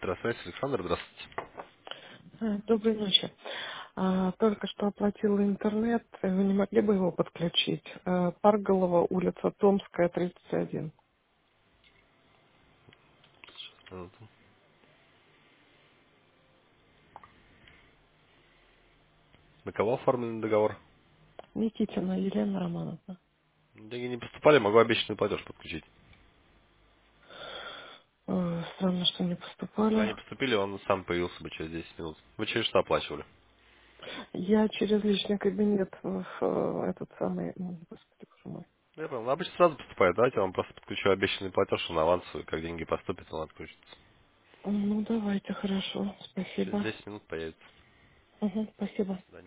Электросвязь, Александр, здравствуйте. Доброй ночи. Только что оплатила интернет. Вы не могли бы его подключить? Парголова, улица Томская, 31. Минуту. На кого оформлен договор? Никитина Елена Романовна. Деньги не поступали, могу обещанный платеж подключить. Странно, что не Если бы поступали. они поступили, он сам появился бы через 10 минут. Вы через что оплачивали? Я через личный кабинет в этот самый... Господи, боже мой. Я понял. Ну, обычно сразу поступает. Давайте я вам просто подключу обещанный платеж на авансовый. Как деньги поступят, он отключится. Ну, давайте, хорошо. Через Спасибо. 10 минут появится. Спасибо. До свидания.